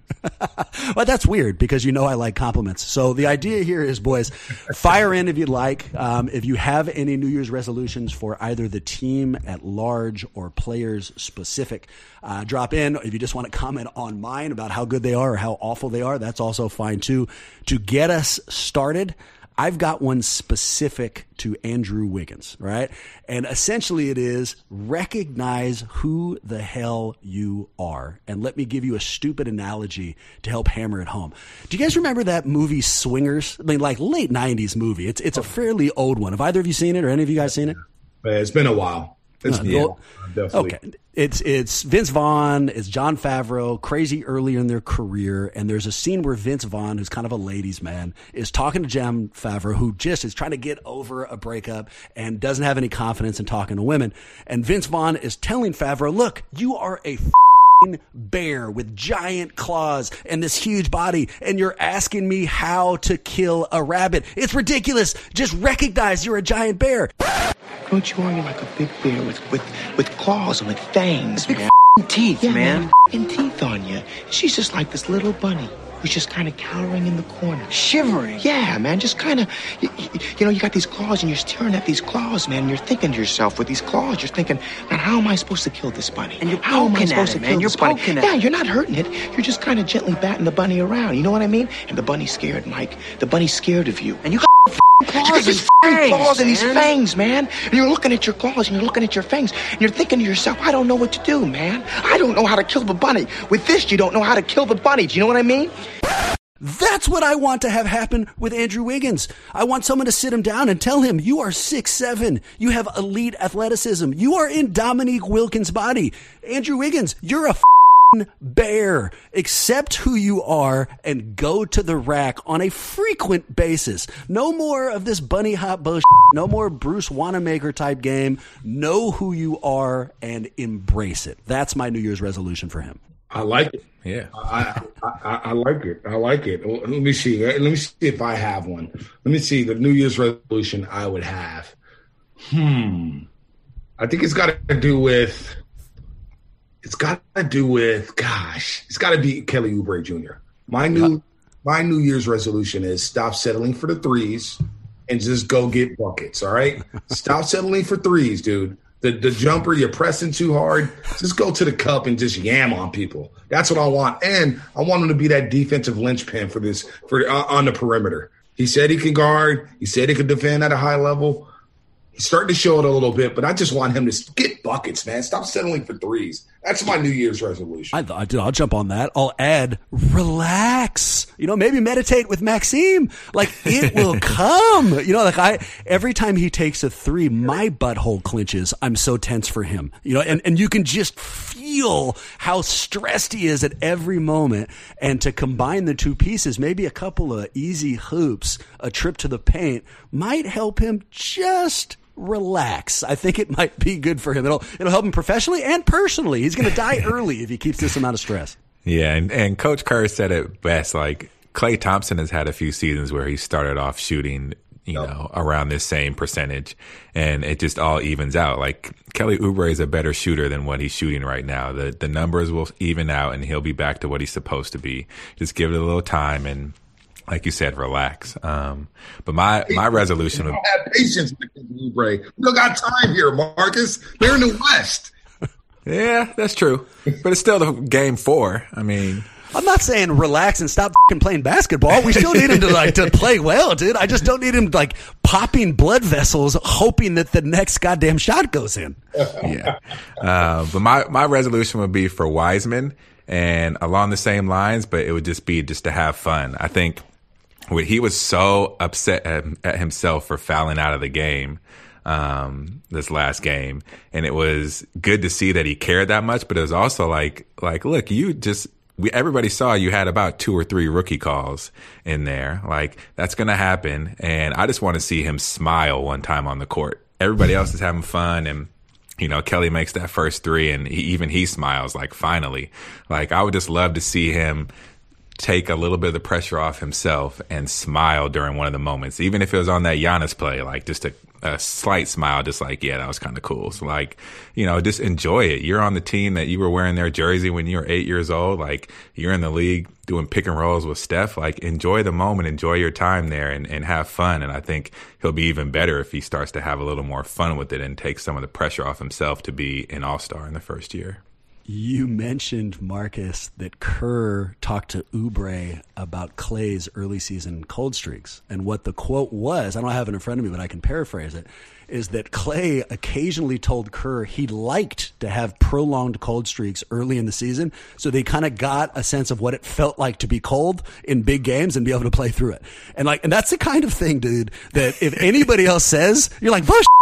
Well, that's weird because you know I like compliments. So the idea here is, boys, fire in if you'd like. Um, if you have any New Year's resolutions for either the team at large or players specific, uh, drop in. If you just want to comment on mine about how good they are or how awful they are, that's also fine too. To get us started, I've got one specific to Andrew Wiggins, right? And essentially it is recognize who the hell you are. And let me give you a stupid analogy to help hammer it home. Do you guys remember that movie Swingers? I mean, like late nineties movie. It's it's a fairly old one. Have either of you seen it or any of you guys seen it? It's been a while. It's uh, well, definitely. Okay. It's it's Vince Vaughn, it's Jon Favreau, crazy early in their career, and there's a scene where Vince Vaughn, who's kind of a ladies' man, is talking to Jon Favreau, who just is trying to get over a breakup and doesn't have any confidence in talking to women. And Vince Vaughn is telling Favreau, look, you are a f***ing bear with giant claws and this huge body, and you're asking me how to kill a rabbit. It's ridiculous. Just recognize you're a giant bear. Don't you are? You're like a big bear with, with, with claws and with fangs, big man. Big teeth, yeah, man. And teeth on you. She's just like this little bunny who's just kind of cowering in the corner. Shivering. Yeah, man, just kind of, you, you know, you got these claws and you're staring at these claws, man, and you're thinking to yourself with these claws, you're thinking, man, how am I supposed to kill this bunny? And you're how am I poking supposed at it, to man. kill You're this bunny? poking at Yeah, it. you're not hurting it. You're just kind of gently batting the bunny around. You know what I mean? And the bunny's scared, Mike. The bunny's scared of you. And you got claws you got these and fangs, claws and these man. fangs, man. And you're looking at your claws and you're looking at your fangs and you're thinking to yourself, I don't know what to do, man. I don't know how to kill the bunny. With this, you don't know how to kill the bunny. Do you know what I mean? That's what I want to have happen with Andrew Wiggins. I want someone to sit him down and tell him, you are six seven. You have elite athleticism. You are in Dominique Wilkins' body. Andrew Wiggins, you're a f***ing bear. Accept who you are and go to the rack on a frequent basis. No more of this bunny hop bullshit. No more Bruce Wanamaker type game. Know who you are and embrace it. That's my New Year's resolution for him. I like it. Yeah, I, I, I like it. I like it. Let me see. Let me see if I have one. Let me see the New Year's resolution I would have. Hmm. I think it's got to do with. It's got to do with. Gosh, it's got to be Kelly Oubre Junior My new, my New Year's resolution is stop settling for the threes and just go get buckets. All right, stop settling for threes, dude. The the jumper, you're pressing too hard. Just go to the cup and just yam on people. That's what I want. And I want him to be that defensive linchpin for this for uh, on the perimeter. He said he can guard. He said he could defend at a high level. He's starting to show it a little bit, but I just want him to get buckets, man. Stop settling for threes. That's my New Year's resolution. I, I, I'll jump on that. I'll add, relax. You know, maybe meditate with Maxime. Like, it will come. You know, like I, every time he takes a three, my butthole clenches. I'm so tense for him. You know, and, and you can just feel how stressed he is at every moment. And to combine the two pieces, maybe a couple of easy hoops, a trip to the paint, might help him just relax. I think it might be good for him. It'll it'll help him professionally and personally. He's going to die early if he keeps this amount of stress. Yeah, and, and Coach Kerr said it best. Like, Klay Thompson has had a few seasons where he started off shooting, you yep. know, around this same percentage, and it just all evens out. Like, Kelly Oubre is a better shooter than what he's shooting right now. The the numbers will even out, and he'll be back to what he's supposed to be. Just give it a little time and, like you said, relax. Um, but my, my resolution would have patience with Oubre. We don't got time here, Marcus. They're in the West. Yeah, that's true. But it's still the game four. I mean, I'm not saying relax and stop f***ing playing basketball. We still need him to like to play well, dude. I just don't need him like popping blood vessels, hoping that the next goddamn shot goes in. Yeah. Uh, but my, my resolution would be for Wiseman, and along the same lines, but it would just be just to have fun. I think he was so upset at, at himself for fouling out of the game um, this last game, and it was good to see that he cared that much. But it was also like, like, look, you just we everybody saw you had about two or three rookie calls in there. Like, that's going to happen, and I just want to see him smile one time on the court. Everybody else is having fun, and you know, Kelly makes that first three, and he, even he smiles, like, finally. Like, I would just love to see him take a little bit of the pressure off himself and smile during one of the moments, even if it was on that Giannis play, like just a, a slight smile, just like, yeah, that was kind of cool. So, like, you know, just enjoy it. You're on the team that you were wearing their jersey when you were eight years old. Like, you're in the league doing pick and rolls with Steph. Like, enjoy the moment, enjoy your time there, and, and have fun. And I think he'll be even better if he starts to have a little more fun with it and take some of the pressure off himself to be an all-star in the first year. You mentioned, Marcus, that Kerr talked to Oubre about Klay's early season cold streaks. And what the quote was, I don't have it in front of me, but I can paraphrase it, is that Klay occasionally told Kerr he liked to have prolonged cold streaks early in the season, so they kind of got a sense of what it felt like to be cold in big games and be able to play through it. And like, and that's the kind of thing, dude, that if anybody else says, you're like, bullshit.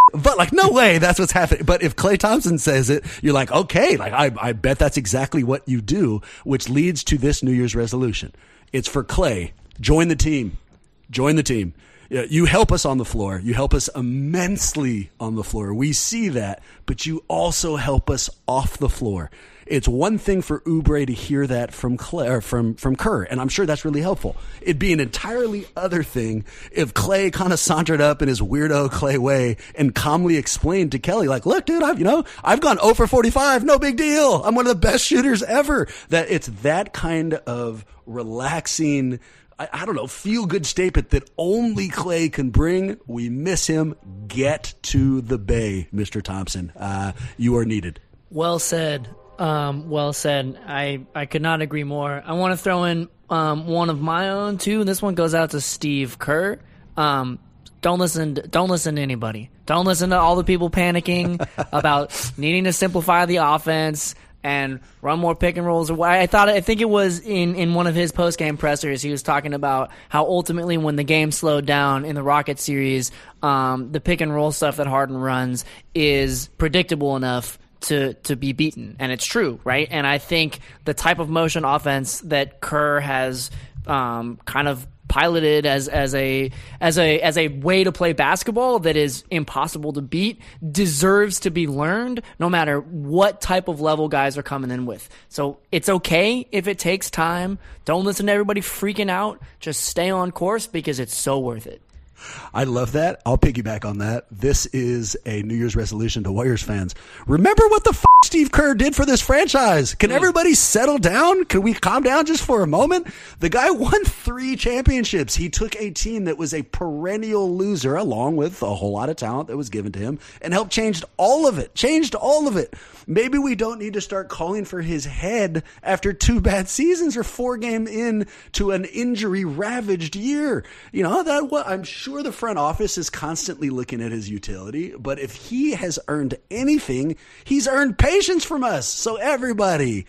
But like, no way, that's what's happening. But if Klay Thompson says it, you're like, okay, like I, I bet that's exactly what you do, which leads to this New Year's resolution. It's for Klay. Join the team. Join the team. You help us on the floor. You help us immensely on the floor. We see that, but you also help us off the floor. It's one thing for Oubre to hear that from Klay, or from from Kerr, and I'm sure that's really helpful. It'd be an entirely other thing if Klay kind of sauntered up in his weirdo Klay way and calmly explained to Kelly, like, "Look, dude, I've you know I've gone zero for forty-five, no big deal. I'm one of the best shooters ever." That it's that kind of relaxing, I, I don't know, feel good statement that only Klay can bring. We miss him. Get to the Bay, Mister Thompson. Uh, you are needed. Well said. Um, well said. I, I could not agree more. I want to throw in um, one of my own too. This one goes out to Steve Kerr. Um, don't listen. To, don't listen to anybody. Don't listen to all the people panicking about needing to simplify the offense and run more pick and rolls. I thought. I think it was in, in one of his post game pressers. He was talking about how ultimately, when the game slowed down in the Rocket series, um, the pick and roll stuff that Harden runs is predictable enough to to be beaten, and it's true, right? And I think the type of motion offense that Kerr has um, kind of piloted as as a as a as a way to play basketball that is impossible to beat deserves to be learned, no matter what type of level guys are coming in with. So it's okay if it takes time. Don't listen to everybody freaking out. Just stay on course because it's so worth it. I love that. I'll piggyback on that. This is a New Year's resolution to Warriors fans. Remember what the f*** Steve Kerr did for this franchise. Can everybody settle down? Can we calm down just for a moment? The guy won three championships. He took a team that was a perennial loser, along with a whole lot of talent that was given to him, and helped change all of it. Changed all of it. Maybe we don't need to start calling for his head after two bad seasons or four game in to an injury ravaged year. You know, that what I'm sure the front office is constantly looking at his utility, but if he has earned anything, he's earned patience from us. So everybody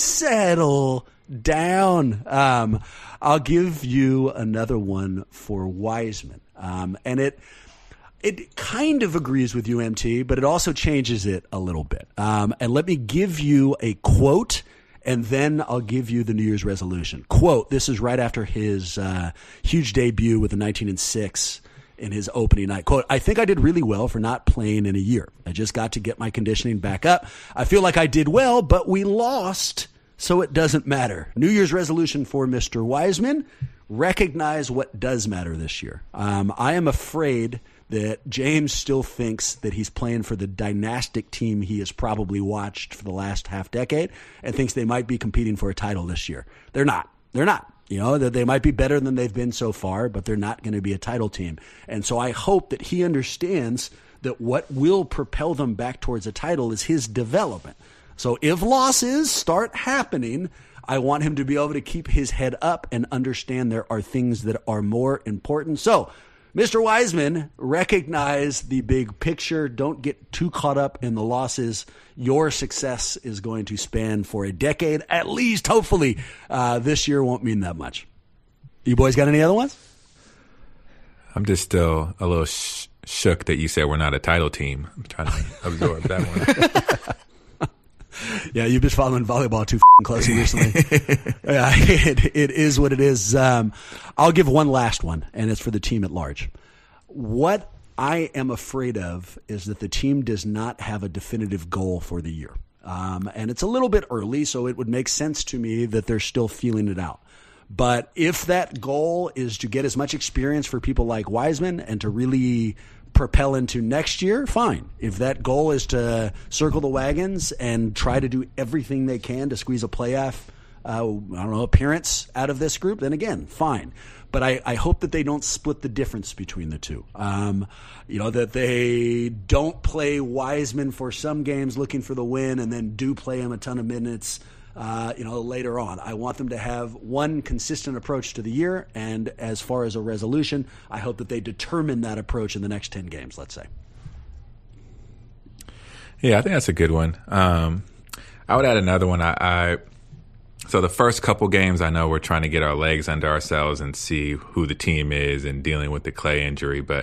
settle down. Um, I'll give you another one for Wiseman. Um, and it, It kind of agrees with you, M T, but it also changes it a little bit. Um, and let me give you a quote, and then I'll give you the New Year's resolution. Quote, this is right after his uh, huge debut with the nineteen and six in his opening night. Quote, I think I did really well for not playing in a year. I just got to get my conditioning back up. I feel like I did well, but we lost, so it doesn't matter. New Year's resolution for Mister Wiseman, recognize what does matter this year. Um, I am afraid that James still thinks that he's playing for the dynastic team he has probably watched for the last half decade and thinks they might be competing for a title this year. They're not. They're not. You know, that they might be better than they've been so far, but they're not going to be a title team. And so I hope that he understands that what will propel them back towards a title is his development. So if losses start happening, I want him to be able to keep his head up and understand there are things that are more important. So, Mister Wiseman, recognize the big picture. Don't get too caught up in the losses. Your success is going to span for a decade, at least, hopefully. Uh, this year won't mean that much. You boys got any other ones? I'm just still a little sh- shook that you said we're not a title team. I'm trying to absorb that one. Yeah, you've been following volleyball too f***ing closely recently. Yeah, it, it is what it is. Um, I'll give one last one, and it's for the team at large. What I am afraid of is that the team does not have a definitive goal for the year. Um, and it's a little bit early, so it would make sense to me that they're still feeling it out. But if that goal is to get as much experience for people like Wiseman and to really propel into next year, fine. If that goal is to circle the wagons and try to do everything they can to squeeze a playoff, uh, I don't know, appearance out of this group, then again, fine. But I, I hope that they don't split the difference between the two. Um, you know, that they don't play Wiseman for some games looking for the win and then do play him a ton of minutes Uh, you know, later on. I want them to have one consistent approach to the year, and as far as a resolution, I hope that they determine that approach in the next ten games, let's say. Yeah, I think that's a good one. Um, I would add another one. I, I so the first couple games, I know we're trying to get our legs under ourselves and see who the team is and dealing with the Klay injury, but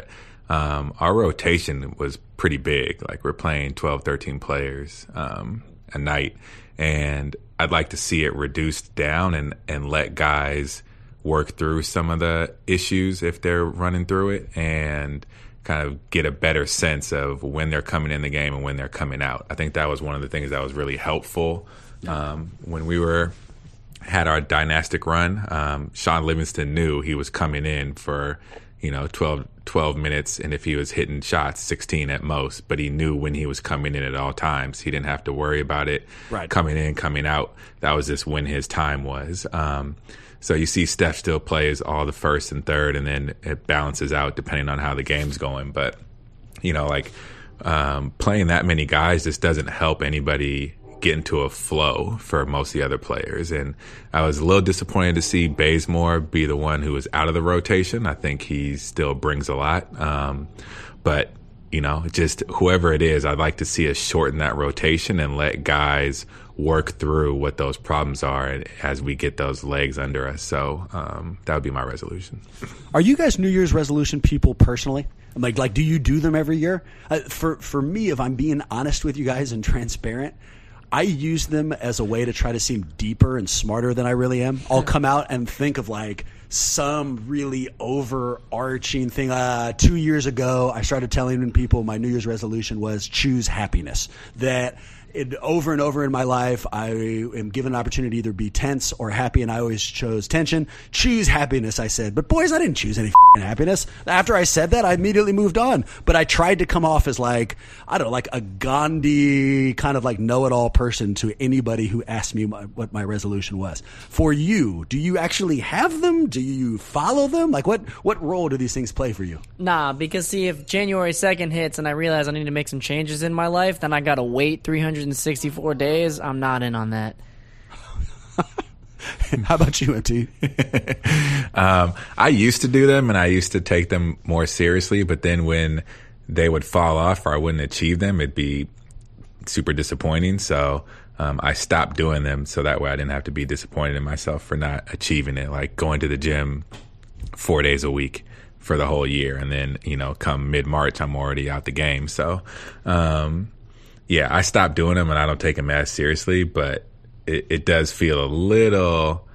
um, our rotation was pretty big. Like we're playing twelve, thirteen players um, a night. And I'd like to see it reduced down and, and let guys work through some of the issues if they're running through it and kind of get a better sense of when they're coming in the game and when they're coming out. I think that was one of the things that was really helpful um, when we were had our dynastic run. Um, Sean Livingston knew he was coming in for, you know, twelve, twelve minutes, and if he was hitting shots, sixteen at most, but he knew when he was coming in at all times. He didn't have to worry about it right. coming in, coming out. That was just when his time was. Um, so you see Steph still plays all the first and third, and then it balances out depending on how the game's going. But, you know, like um, playing that many guys just doesn't help anybody get into a flow for most of the other players. And I was a little disappointed to see Bazemore be the one who was out of the rotation. I think he still brings a lot. Um, but, you know, just whoever it is, I'd like to see us shorten that rotation and let guys work through what those problems are as we get those legs under us. So um, that would be my resolution. Are you guys New Year's resolution people personally? Like, like, do you do them every year? Uh, for for me, if I'm being honest with you guys and transparent, I use them as a way to try to seem deeper and smarter than I really am. I'll come out and think of like some really overarching thing. Uh, two years ago, I started telling people my New Year's resolution was choose happiness. That it, over and over in my life, I am given an opportunity to either be tense or happy, and I always chose tension. Choose happiness, I said. But boys, I didn't choose any f***ing happiness. After I said that, I immediately moved on. But I tried to come off as like, I don't know, like a Gandhi kind of like know-it-all person to anybody who asked me my, what my resolution was. For you, do you actually have them? Do you follow them? Like what, what role do these things play for you? Nah, because see, if January second hits and I realize I need to make some changes in my life, then I got to wait three hundred sixty-four days. I'm not in on that. How about you, M T? um, I used to do them and I used to take them more seriously, but then when they would fall off or I wouldn't achieve them, it'd be super disappointing. So um, I stopped doing them so that way I didn't have to be disappointed in myself for not achieving it, like going to the gym four days a week for the whole year. And then, you know, come mid-March, I'm already out the game. So, um, yeah, I stopped doing them and I don't take them as seriously, but it, it does feel a little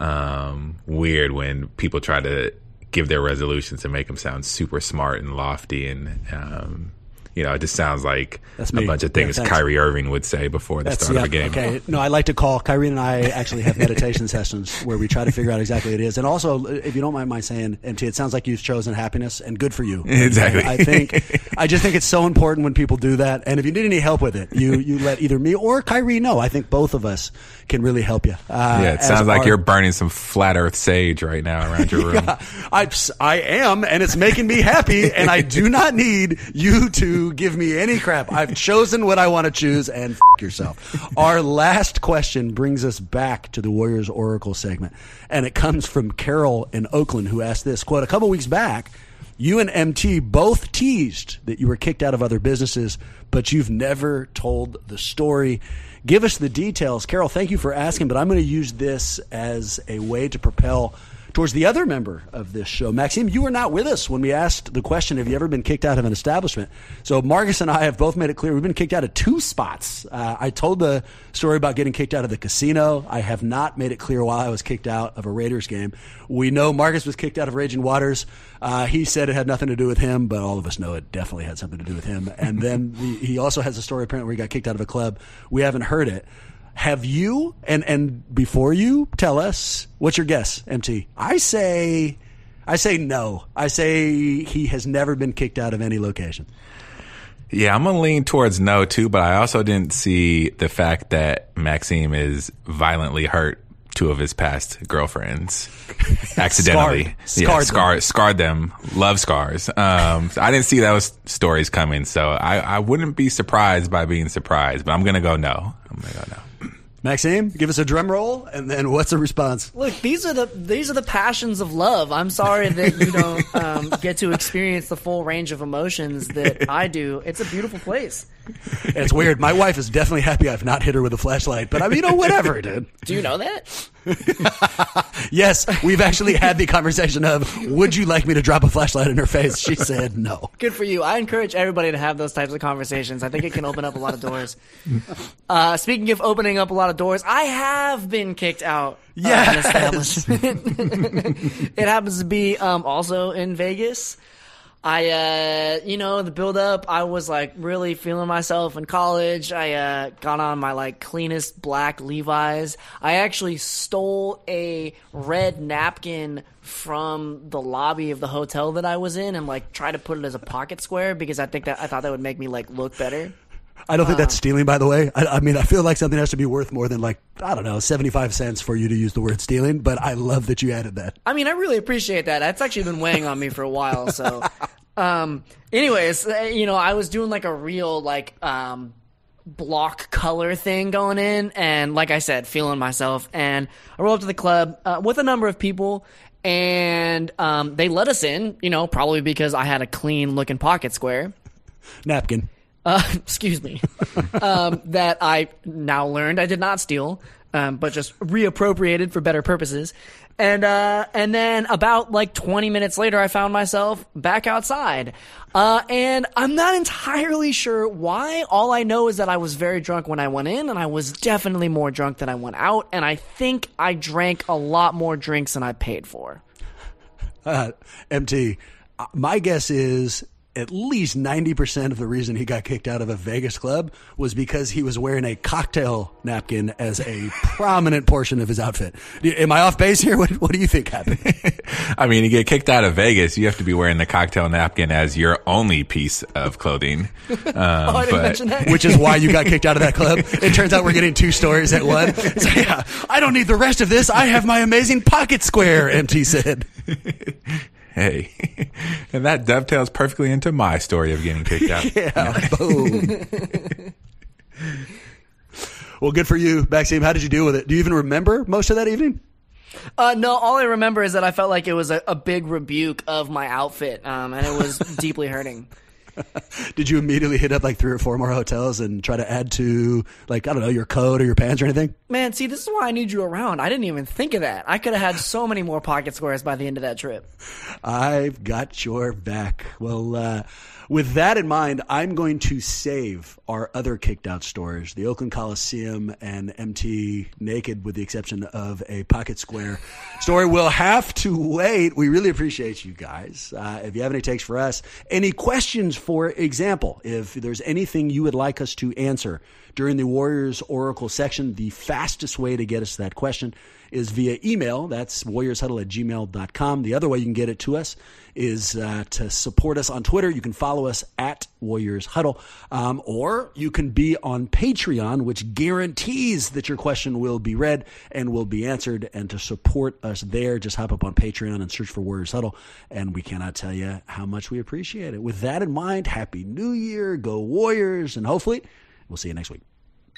um, weird when people try to give their resolutions and make them sound super smart and lofty. And, um, you know, it just sounds like That's a me. bunch of things Yeah, Kyrie Irving would say before the That's, start yeah, of a game. Okay. No, I like to call Kyrie and I actually have meditation sessions where we try to figure out exactly what it is. And also, if you don't mind my saying, M T, it sounds like you've chosen happiness, and good for you. Exactly. I think I just think it's so important when people do that. And if you need any help with it, you you let either me or Kyrie know. I think both of us can really help you. Uh, yeah, it sounds like our, you're burning some flat earth sage right now around your room. Yeah, I, I am, and it's making me happy, and I do not need you to give me any crap. I've chosen what I want to choose, and f*** yourself. Our last question brings us back to the Warriors Oracle segment, and it comes from Carol in Oakland, who asked this, quote, a couple weeks back, you and M T both teased that you were kicked out of other businesses, but you've never told the story. Give us the details. Carol, thank you for asking, but I'm going to use this as a way to propel towards the other member of this show. Maxime, you were not with us when we asked the question, have you ever been kicked out of an establishment? So Marcus and I have both made it clear we've been kicked out of two spots. Uh, I told the story about getting kicked out of the casino. I have not made it clear why I was kicked out of a Raiders game. We know Marcus was kicked out of Raging Waters. Uh, he said it had nothing to do with him, but all of us know it definitely had something to do with him. And then the, he also has a story apparently where he got kicked out of a club. We haven't heard it. Have you, and, and before you tell us, what's your guess, M T? I say, I say no. I say he has never been kicked out of any location. Yeah, I'm going to lean towards no, too, but I also didn't see the fact that Maxime is violently hurt two of his past girlfriends accidentally. Scarred. Scarred yeah, them. scarred, scarred them. Love scars. Um, I didn't see those stories coming, so I, I wouldn't be surprised by being surprised, but I'm going to go no. I'm going to go no. Maxime, give us a drum roll, and then what's the response? Look, these are the these are the passions of love. I'm sorry that you don't um, um, get to experience the full range of emotions that I do. It's a beautiful place. It's weird. My wife is definitely happy I've not hit her with a flashlight, but I mean, you know, whatever, dude. Do you know that? Yes, we've actually had the conversation of, would you like me to drop a flashlight in her face? She said no. Good for you. I encourage everybody to have those types of conversations. I think it can open up a lot of doors. Uh, speaking of opening up a lot of doors, I have been kicked out yes. of an establishment. It happens to be um, also in Vegas. I, uh, you know, the build up, I was like really feeling myself in college. I, uh, got on my like cleanest black Levi's. I actually stole a red napkin from the lobby of the hotel that I was in and like tried to put it as a pocket square because I think that, I thought that would make me like look better. I don't think that's stealing, by the way. I, I mean, I feel like something has to be worth more than like, I don't know, seventy-five cents for you to use the word stealing, but I love that you added that. I mean, I really appreciate that. That's actually been weighing on me for a while. So, um, anyways, you know, I was doing like a real like, um, block color thing going in. And like I said, feeling myself. And I rolled up to the club uh, with a number of people. And um, they let us in, you know, probably because I had a clean looking pocket square. Napkin. Uh, excuse me, um, that I now learned I did not steal, um, but just reappropriated for better purposes. And, uh, and then about like twenty minutes later, I found myself back outside. Uh, and I'm not entirely sure why. All I know is that I was very drunk when I went in, and I was definitely more drunk than I went out. And I think I drank a lot more drinks than I paid for. Uh, M T, my guess is at least ninety percent of the reason he got kicked out of a Vegas club was because he was wearing a cocktail napkin as a prominent portion of his outfit. Am I off base here? What, what do you think happened? I mean, you get kicked out of Vegas, you have to be wearing the cocktail napkin as your only piece of clothing. Um, oh, I didn't but, mention that. Which is why you got kicked out of that club. It turns out we're getting two stories at one. So, yeah, I don't need the rest of this. I have my amazing pocket square, M T said. Hey, and that dovetails perfectly into my story of getting kicked out. Yeah, boom. Well, good for you, Maxime. How did you deal with it? Do you even remember most of that evening? Uh, no, all I remember is that I felt like it was a, a big rebuke of my outfit, um, and it was deeply hurting. Did you immediately hit up like three or four more hotels and try to add to, like, I don't know, your coat or your pants or anything? Man, see, this is why I need you around. I didn't even think of that. I could have had so many more pocket squares by the end of that trip. I've got your back. Well, uh, with that in mind, I'm going to save our other kicked out stores, the Oakland Coliseum and M T Naked, with the exception of a pocket square story. We'll have to wait. We really appreciate you guys. Uh, if you have any takes for us, any questions, for example, if there's anything you would like us to answer during the Warriors Oracle section, the fastest way to get us that question is via email. That's warriors huddle at gmail dot com. The other way you can get it to us is uh, to support us on Twitter. You can follow us at Warriors Huddle, um, or you can be on Patreon, which guarantees that your question will be read and will be answered. And to support us there, just hop up on Patreon and search for Warriors Huddle, and we cannot tell you how much we appreciate it. With that in mind, Happy New Year, go Warriors, and hopefully we'll see you next week.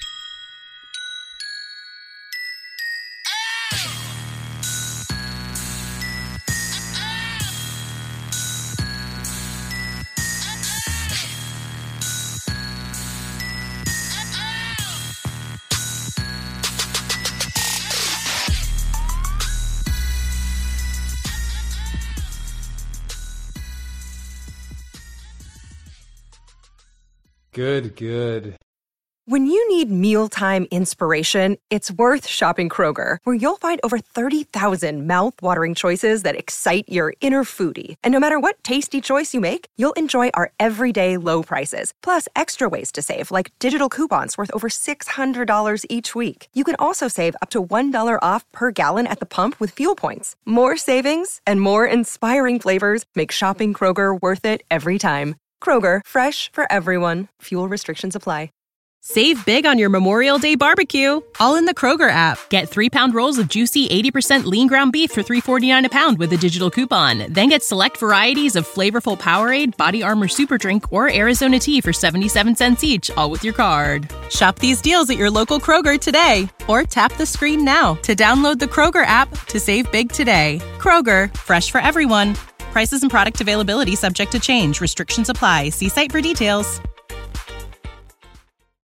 Good, good. When you need mealtime inspiration, it's worth shopping Kroger, where you'll find over thirty thousand mouth-watering choices that excite your inner foodie. And no matter what tasty choice you make, you'll enjoy our everyday low prices, plus extra ways to save, like digital coupons worth over six hundred dollars each week. You can also save up to one dollar off per gallon at the pump with fuel points. More savings and more inspiring flavors make shopping Kroger worth it every time. Kroger, fresh for everyone. Fuel restrictions apply. Save big on your Memorial Day barbecue, all in the Kroger app. Get three-pound rolls of juicy eighty percent lean ground beef for three forty-nine a pound with a digital coupon. Then get select varieties of flavorful Powerade, Body Armor Super Drink, or Arizona tea for seventy-seven cents each, all with your card. Shop these deals at your local Kroger today, or tap the screen now to download the Kroger app to save big today. Kroger, fresh for everyone. Prices and product availability subject to change. Restrictions apply. See site for details.